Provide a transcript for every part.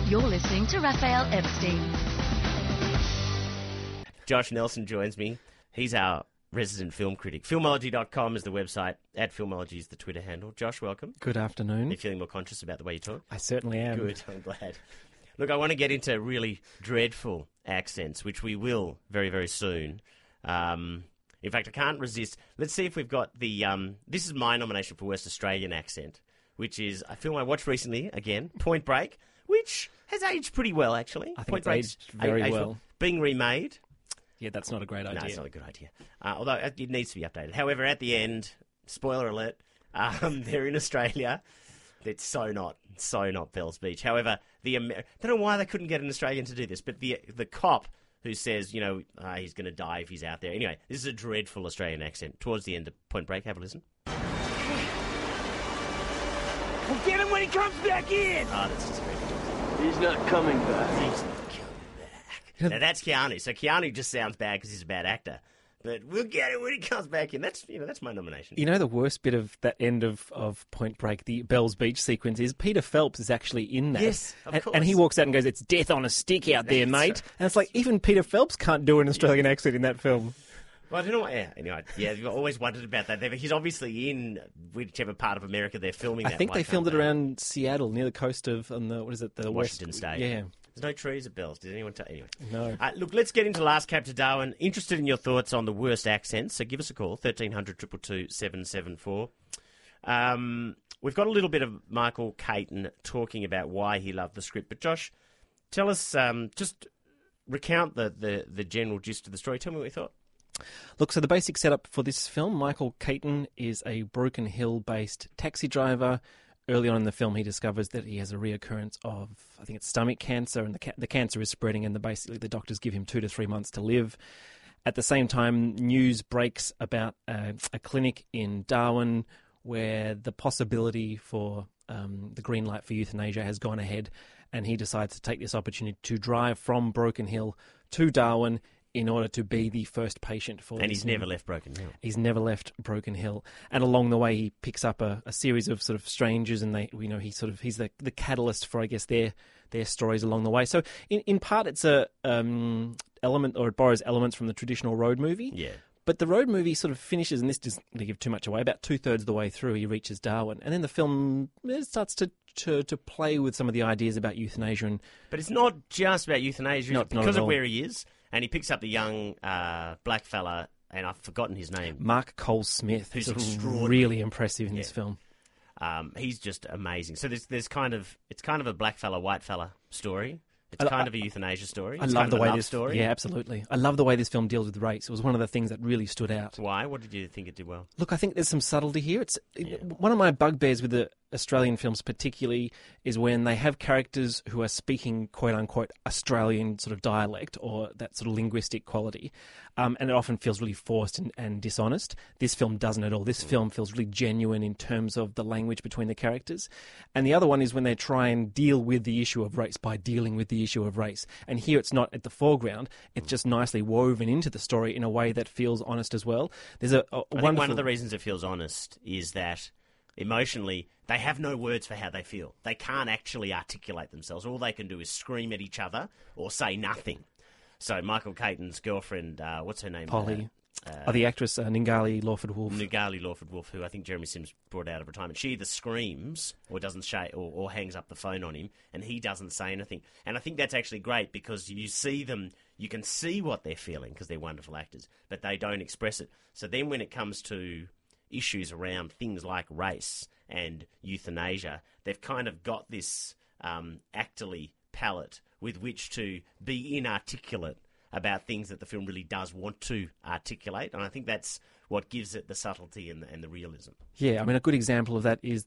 You're listening to Raphael Epstein. Josh Nelson joins me. He's our resident film critic. Filmology.com is the website. @Filmology is the Twitter handle. Josh, welcome. Good afternoon. Are you feeling more conscious about the way you talk? I certainly am. Good, I'm glad. Look, I want to get into really dreadful accents, which we will very, very soon. In fact, I can't resist. Let's see if we've got the... this is my nomination for Worst Australian Accent, which is a film I watched recently, again, Point Break, which has aged pretty well, actually. I think Point it's aged very well. Being remade. Yeah, that's not a great idea. No, it's not a good idea. Although it needs to be updated. However, at the end, spoiler alert, they're in Australia. It's so not Bells Beach. However, I don't know why they couldn't get an Australian to do this, but the cop who says, he's going to die if he's out there. Anyway, this is a dreadful Australian accent. Towards the end of Point Break, have a listen. We'll get him when he comes back in! That's just dreadful. He's not coming back. He's not coming back. Now, that's Keanu. So Keanu just sounds bad because he's a bad actor. But we'll get it when he comes back in. That's my nomination. You know, the worst bit of that end of Point Break, the Bells Beach sequence, is Peter Phelps is actually in that. Yes, of course. And he walks out and goes, "It's death on a stick out there, mate." Right. And it's like, even Peter Phelps can't do an Australian accent in that film. Well, I don't know. Anyway, I've always wondered about that. He's obviously in whichever part of America they're filming that. I think they filmed it around Seattle, near the coast of, the Washington west. State. Yeah. There's no trees at Bells. Did anyone tell? Anyway. No. Look, let's get into Last Cab to Darwin. Interested in your thoughts on the worst accents, so give us a call, 1300 222 774. We've got a little bit of Michael Caton talking about why he loved the script. But Josh, tell us, just recount the general gist of the story. Tell me what you thought. Look, so the basic setup for this film, Michael Caton is a Broken Hill-based taxi driver. Early on in the film, he discovers that he has a reoccurrence of, I think it's stomach cancer, and the cancer is spreading, and basically the doctors give him 2 to 3 months to live. At the same time, news breaks about a clinic in Darwin where the possibility for the green light for euthanasia has gone ahead, and he decides to take this opportunity to drive from Broken Hill to Darwin in order to be the first patient for. And he's never left Broken Hill. He's never left Broken Hill. And along the way, he picks up a series of sort of strangers, and he's the catalyst for, I guess, their stories along the way. So in part, it's a element, or it borrows elements from the traditional road movie. Yeah. But the road movie sort of finishes, and this doesn't give too much away, about 2/3 of the way through, he reaches Darwin. And then the film starts to play with some of the ideas about euthanasia. But it's not just about euthanasia, Not because at of all. Where he is. And he picks up the young black fella, and I've forgotten his name. Mark Cole-Smith, Who's sort of extraordinary. really impressive in this film. He's just amazing. So it's kind of a black fella, white fella story. It's kind of a euthanasia story. I It's love kind the of a way love this story. Yeah, absolutely. I love the way this film deals with race. It was one of the things that really stood out. Why? What did you think it did well? Look, I think there's some subtlety here. One of my bugbears with the Australian films particularly is when they have characters who are speaking quote-unquote Australian sort of dialect or that sort of linguistic quality, and it often feels really forced and dishonest. This film doesn't at all. This film feels really genuine in terms of the language between the characters. And the other one is when they try and deal with the issue of race by dealing with the issue of race. And here it's not at the foreground. It's just nicely woven into the story in a way that feels honest as well. There's I think one of the reasons it feels honest is that emotionally, they have no words for how they feel. They can't actually articulate themselves. All they can do is scream at each other or say nothing. So Michael Caton's girlfriend, what's her name? Polly. The actress Ningali Lawford-Wolf. Ningali Lawford-Wolf, who I think Jeremy Sims brought out of retirement. She either screams or doesn't say or hangs up the phone on him, and he doesn't say anything. And I think that's actually great because you see them, you can see what they're feeling because they're wonderful actors, but they don't express it. So then when it comes to issues around things like race and euthanasia, they've kind of got this actorly palette with which to be inarticulate about things that the film really does want to articulate, and I think that's what gives it the subtlety and the realism. Yeah, I mean, a good example of that is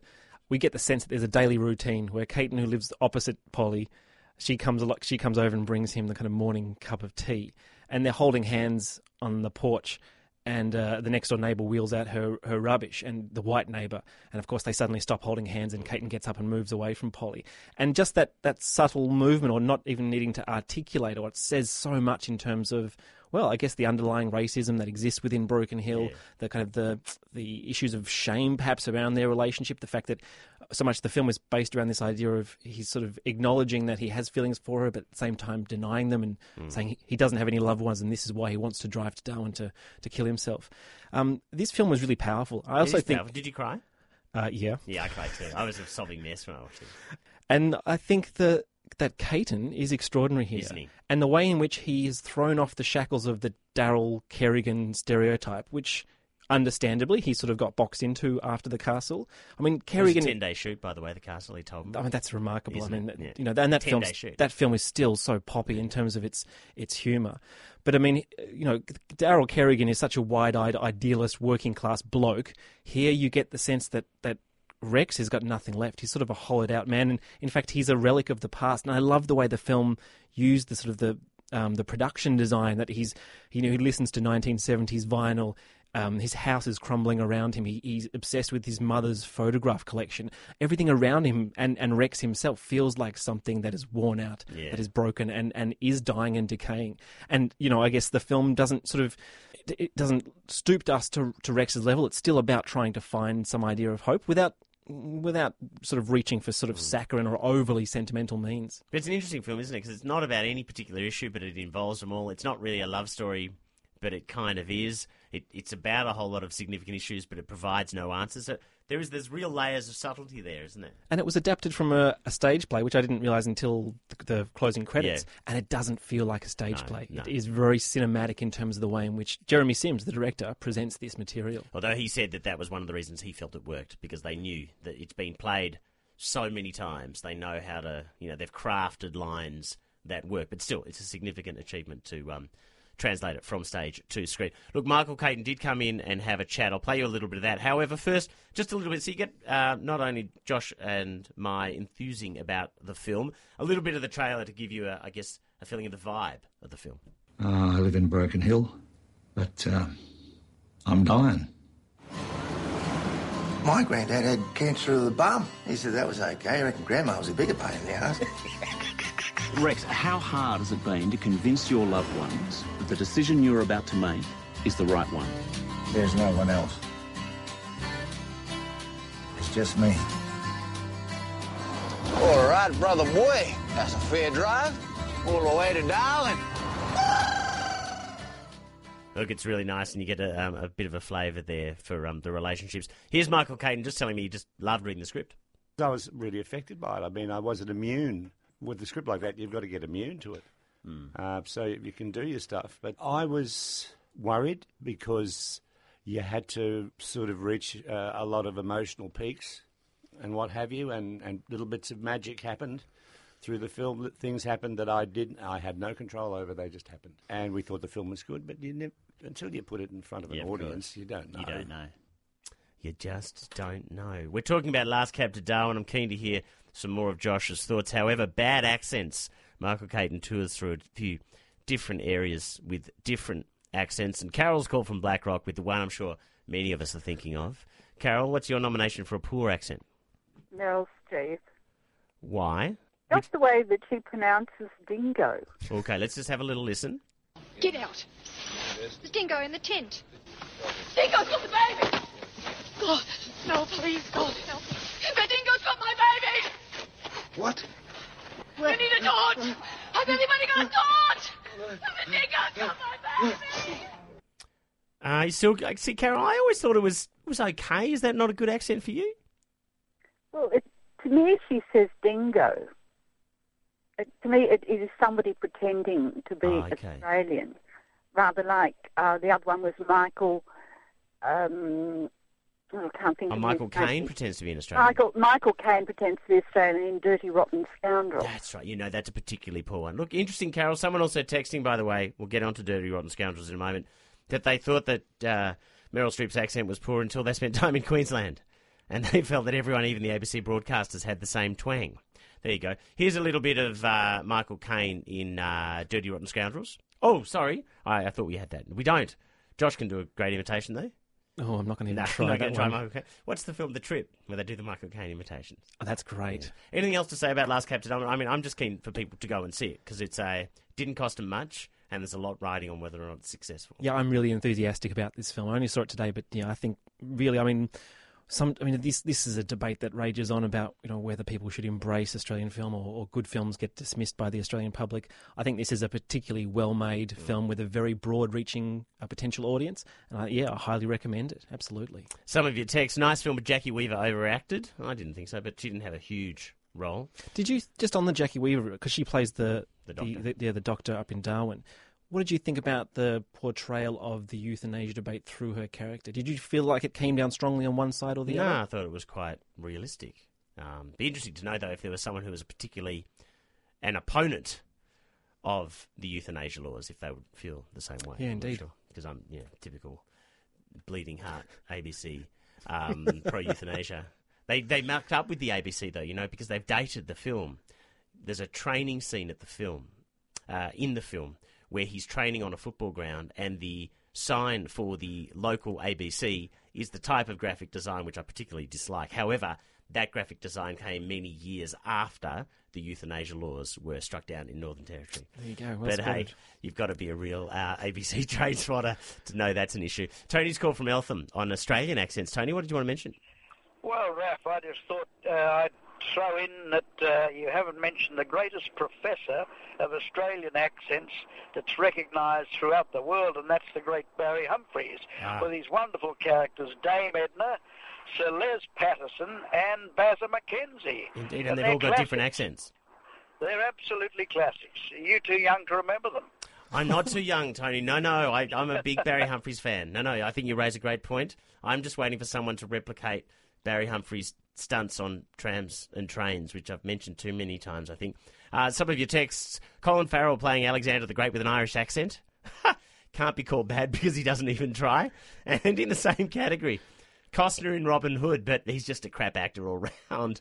we get the sense that there's a daily routine where Caton, who lives opposite Polly, she comes over and brings him the kind of morning cup of tea, and they're holding hands on the porch, and the next door neighbour wheels out her rubbish, and the white neighbour, and of course they suddenly stop holding hands, and Caton gets up and moves away from Polly. And just that subtle movement, or not even needing to articulate, or it says so much in terms of, well, I guess the underlying racism that exists within Broken Hill, the kind of the issues of shame perhaps around their relationship, the fact that so much the film is based around this idea of he's sort of acknowledging that he has feelings for her, but at the same time denying them and saying he doesn't have any loved ones, and this is why he wants to drive to Darwin to kill himself. This film was really powerful. I also think. Powerful. Did you cry? Yeah. Yeah, I cried too. I was a sobbing mess when I watched it. And I think that Caton is extraordinary here. Isn't he? And the way in which he is thrown off the shackles of the Daryl Kerrigan stereotype, which understandably he sort of got boxed into after The Castle. I mean, Kerrigan... It was a 10-day shoot, by the way, The Castle, he told me. I mean, that's remarkable. Isn't I mean, it? you know, and that film is still so poppy in terms of its humour. But I mean, you know, Daryl Kerrigan is such a wide-eyed, idealist, working-class bloke. Here you get the sense that Rex has got nothing left. He's sort of a hollowed-out man, and in fact, he's a relic of the past. And I love the way the film used the sort of the production design that he listens to 1970s vinyl. His house is crumbling around him. He's obsessed with his mother's photograph collection. Everything around him and Rex himself feels like something that is worn out, that is broken and is dying and decaying. And, you know, I guess the film doesn't stoop us to Rex's level. It's still about trying to find some idea of hope without sort of reaching for sort of saccharine or overly sentimental means. But it's an interesting film, isn't it? Because it's not about any particular issue, but it involves them all. It's not really a love story, but it kind of is. It's about a whole lot of significant issues, but it provides no answers. So there's real layers of subtlety there, isn't it? And it was adapted from a stage play, which I didn't realise until the closing credits, and it doesn't feel like a stage play. No. It is very cinematic in terms of the way in which Jeremy Sims, the director, presents this material. Although he said that was one of the reasons he felt it worked, because they knew that it's been played so many times. They know how to, they've crafted lines that work. But still, it's a significant achievement to translate it from stage to screen. Look, Michael Caton did come in and have a chat. I'll play you a little bit of that. However, first, just a little bit, so you get not only Josh and my enthusing about the film, a little bit of the trailer to give you, a feeling of the vibe of the film. I live in Broken Hill, but I'm dying. My granddad had cancer of the bum. He said that was okay. I reckon Grandma was a bigger pain in the ass. Rex, how hard has it been to convince your loved ones that the decision you're about to make is the right one? There's no one else. It's just me. All right, brother boy. That's a fair drive. All the way to Darwin. Look, it's really nice, and you get a bit of a flavour there for the relationships. Here's Michael Caton just telling me he just loved reading the script. I was really affected by it. I mean, I wasn't immune. With a script like that, you've got to get immune to it. So you can do your stuff. But I was worried because you had to sort of reach a lot of emotional peaks and what have you, and little bits of magic happened through the film. Things happened that I had no control over. They just happened. And we thought the film was good, but until you put it in front of an audience, you don't know. You don't know. You just don't know. We're talking about Last Cab to Darwin. I'm keen to hear some more of Josh's thoughts. However, bad accents. Michael Caton tours through a few different areas with different accents. And Carol's called from Blackrock with the one I'm sure many of us are thinking of. Carol, what's your nomination for a poor accent? Meryl Streep. Why? Just the way that she pronounces dingo. Okay, let's just have a little listen. Get out. There's dingo in the tent. Dingo's got the baby! God, no, please, God, help me. The dingo's got my baby! What? You need a torch! Has anybody got a torch? The dingo's got my baby! You still see, Carol, I always thought it was okay. Is that not a good accent for you? Well, to me, she says dingo. To me, it is somebody pretending to be Australian, rather like the other one was Michael. I can't think of Michael Caine pretends to be an Australian. Michael Caine pretends to be Australian in Dirty Rotten Scoundrel. That's right. That's a particularly poor one. Look, interesting, Carol. Someone also texting, by the way, we'll get on to Dirty Rotten Scoundrels in a moment, that they thought that Meryl Streep's accent was poor until they spent time in Queensland. And they felt that everyone, even the ABC broadcasters, had the same twang. There you go. Here's a little bit of Michael Caine in Dirty Rotten Scoundrels. Oh, sorry. I thought we had that. We don't. Josh can do a great imitation, though. Oh, I'm not going to try that one. Michael Caine. What's the film, The Trip, where they do the Michael Caine imitations? Oh, that's great. Yeah. Anything else to say about Last Cab to Darwin? I mean, I'm just keen for people to go and see it, because it's didn't cost them much, and there's a lot riding on whether or not it's successful. Yeah, I'm really enthusiastic about this film. I only saw it today, but I think really, This is a debate that rages on about whether people should embrace Australian film or good films get dismissed by the Australian public. I think this is a particularly well-made film with a very broad-reaching potential audience, and I highly recommend it. Absolutely. Some of your texts, nice film, but Jackie Weaver overacted. I didn't think so, but she didn't have a huge role. Did you, just on the Jackie Weaver, because she plays the doctor. The doctor up in Darwin, what did you think about the portrayal of the euthanasia debate through her character? Did you feel like it came down strongly on one side or the other? No, I thought it was quite realistic. Be interesting to know, though, if there was someone who was particularly an opponent of the euthanasia laws, if they would feel the same way. Yeah, indeed. Because I'm typical bleeding heart ABC pro-euthanasia. They mucked up with the ABC, though, because they've dated the film. There's a training scene at the film, in the film, where he's training on a football ground, and the sign for the local ABC is the type of graphic design which I particularly dislike. However, that graphic design came many years after the euthanasia laws were struck down in Northern Territory. There you go. Well but spotted. hey, you've got to be a real ABC train spotter to know that's an issue. Tony's called from Eltham on Australian accents. Tony, what did you want to mention? Well, Raph, I just thought I'd throw in that you haven't mentioned the greatest professor of Australian accents that's recognised throughout the world, and that's the great Barry Humphries, with his wonderful characters, Dame Edna, Sir Les Patterson, and Bazza McKenzie. Indeed, and they've all got different accents. They're absolutely classics. Are you too young to remember them? I'm not too young, Tony. No, I'm a big Barry Humphries fan. No, I think you raise a great point. I'm just waiting for someone to replicate Barry Humphries' stunts on trams and trains, which I've mentioned too many times, I think. Some of your texts, Colin Farrell playing Alexander the Great with an Irish accent. Can't be called bad because he doesn't even try. And in the same category, Costner in Robin Hood, but he's just a crap actor all round.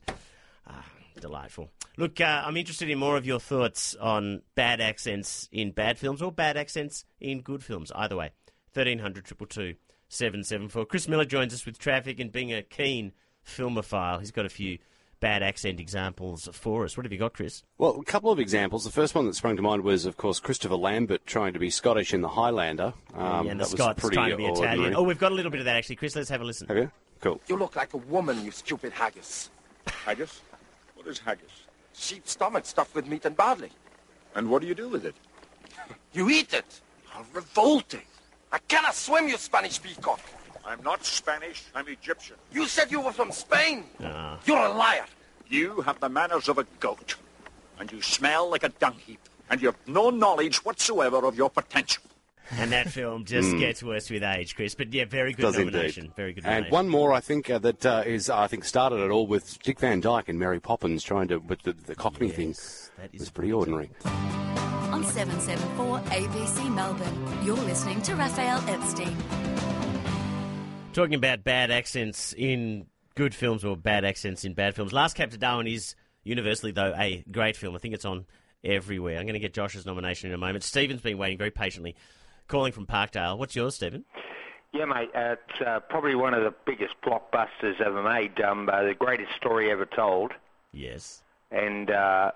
Delightful. Look, I'm interested in more of your thoughts on bad accents in bad films or bad accents in good films. Either way, 1300 222 774. Chris Miller joins us with traffic, and being a keen filmophile, he's got a few bad accent examples for us. What have you got, Chris? Well, a couple of examples. The first one that sprung to mind was, of course, Christopher Lambert trying to be Scottish in The Highlander. And the Scots trying to be Italian. Oh, we've got a little bit of that, actually. Chris, let's have a listen. Have you? Cool. You look like a woman, you stupid haggis. Haggis? What is haggis? Sheep's stomach stuffed with meat and barley. And what do you do with it? You eat it. How revolting. I cannot swim, you Spanish peacock. I'm not Spanish, I'm Egyptian. You said you were from Spain. You're a liar. You have the manners of a goat, and you smell like a dung heap, and you have no knowledge whatsoever of your potential. And that film just gets worse with age, Chris. But yeah, very good nomination. Indeed. Very good And nomination. one more, I think, that is, I think, started it all with Dick Van Dyke and Mary Poppins trying to, with the Cockney thing. That is pretty ordinary. On 774 ABC Melbourne, you're listening to Raphael Epstein. Talking about bad accents in good films or bad accents in bad films. Last Cab to Darwin is universally, though, a great film. I think it's on everywhere. I'm going to get Josh's nomination in a moment. Stephen's been waiting very patiently, calling from Parkdale. What's yours, Stephen? Yeah, mate, it's probably one of the biggest blockbusters ever made, the greatest story ever told. Yes. And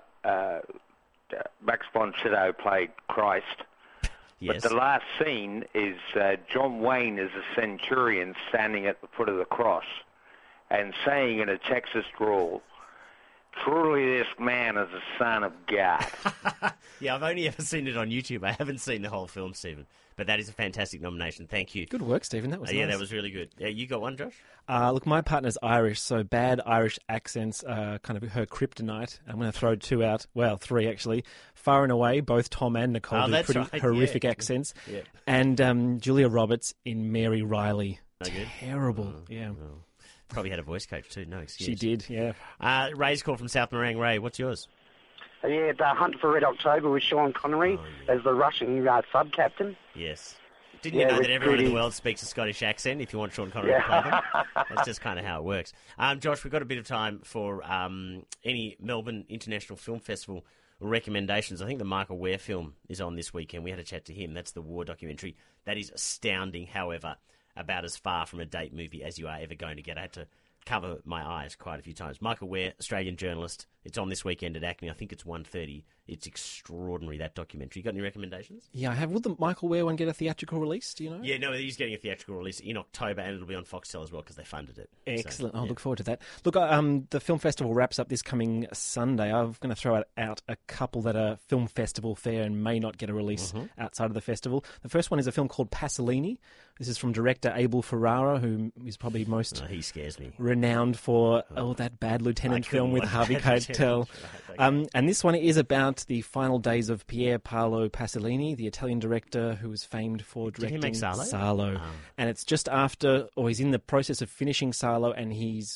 Max von Sydow played Christ. Yes. But the last scene is John Wayne as a centurion standing at the foot of the cross and saying in a Texas drawl, "Truly this man is the Son of God." Yeah, I've only ever seen it on YouTube. I haven't seen the whole film, Stephen. But that is a fantastic nomination. Thank you. Good work, Stephen. That was Yeah, nice. that was really good. You got one, Josh? Look, my partner's Irish, so bad Irish accents are kind of her kryptonite. I'm going to throw two out. Well, three, actually. Far and Away, both Tom and Nicole do pretty horrific accents. Yeah. And Julia Roberts in Mary Riley. No good? Terrible, yeah. Oh. Probably had a voice coach too, no excuse. She did, yeah. Ray's call from South Morang. Ray, what's yours? Yeah, the Hunt for Red October with Sean Connery as the Russian sub-captain. Yes. Didn't you know that everyone in the world speaks a Scottish accent if you want Sean Connery to play them? That's just kind of how it works. Josh, we've got a bit of time for any Melbourne International Film Festival recommendations. I think the Michael Ware film is on this weekend. We had a chat to him. That's the war documentary. That is astounding, however, about as far from a date movie as you are ever going to get. I had to cover my eyes quite a few times. Michael Ware, Australian journalist, It's on this weekend at Acme. I think it's 1:30. It's extraordinary, that documentary. You got any recommendations? Yeah, I have. Will the Michael Weir one get a theatrical release? Do you know? Yeah, no, he's getting a theatrical release in October, and it'll be on Foxtel as well because they funded it. Excellent. So, I'll look forward to that. Look, the film festival wraps up this coming Sunday. I'm going to throw out a couple that are film festival fare and may not get a release outside of the festival. The first one is a film called Pasolini. This is from director Abel Ferrara, who is probably most he scares me. renowned for that Bad Lieutenant film with Harvey Keitel. And this one is about the final days of Pier Paolo Pasolini, the Italian director who was famed for directing Did he make Salo? Salo. And it's just after, or he's in the process of finishing Salo, and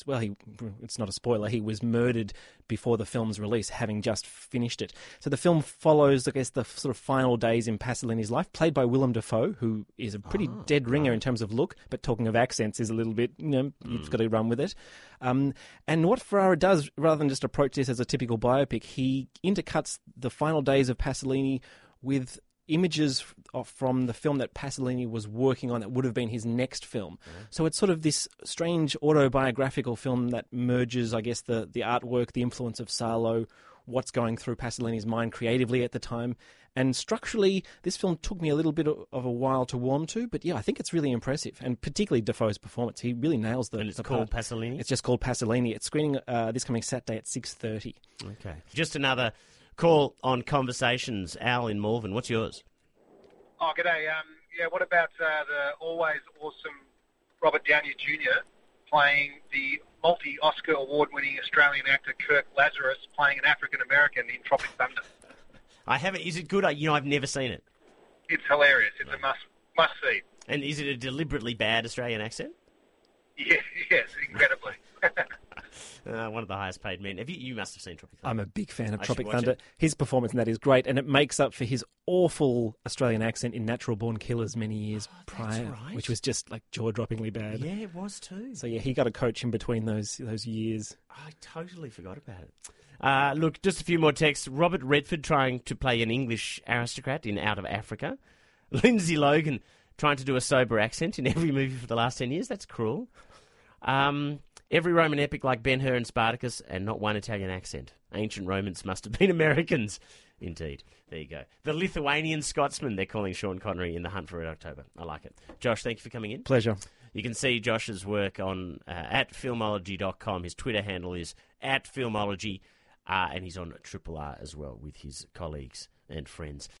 it's not a spoiler, he was murdered before the film's release, having just finished it. So the film follows, I guess, the sort of final days in Pasolini's life, played by Willem Dafoe, who is a pretty dead ringer in terms of look, but talking of accents is a little bit, you've got to run with it. And what Ferrara does, rather than just approach this as a typical biopic, he intercuts the final days of Pasolini with images from the film that Pasolini was working on that would have been his next film. So it's sort of this strange autobiographical film that merges, I guess, the artwork, the influence of Salo, what's going through Pasolini's mind creatively at the time. And structurally, this film took me a little bit of a while to warm to, but yeah, I think it's really impressive, and particularly Defoe's performance. He really nails the. And it's the called part. Pasolini? It's just called Pasolini. It's screening this coming Saturday at 6:30. Okay. Just another call on Conversations. Al in Malvern, what's yours? Oh, g'day. What about the always awesome Robert Downey Jr. playing the multi-Oscar award-winning Australian actor Kirk Lazarus playing an African-American in Tropic Thunder? I haven't. Is it good? I've never seen it. It's hilarious. It's a must-see. And is it a deliberately bad Australian accent? Yes, incredibly. One of the highest paid men. You must have seen Tropic Thunder. I'm a big fan of I Tropic should watch Thunder. it. His performance in that is great, and it makes up for his awful Australian accent in Natural Born Killers many years prior, right. which was just like jaw-droppingly bad. Yeah, it was too. So yeah, he got a coach in between those years. I totally forgot about it. Look, just a few more texts. Robert Redford trying to play an English aristocrat in Out of Africa. Lindsay Logan trying to do a sober accent in every movie for the last 10 years. That's cruel. Every Roman epic like Ben-Hur and Spartacus, and not one Italian accent. Ancient Romans must have been Americans. Indeed. There you go. The Lithuanian Scotsman, they're calling Sean Connery in The Hunt for Red October. I like it. Josh, thank you for coming in. Pleasure. You can see Josh's work on at filmology.com. His Twitter handle is @filmology, and he's on Triple R as well with his colleagues and friends.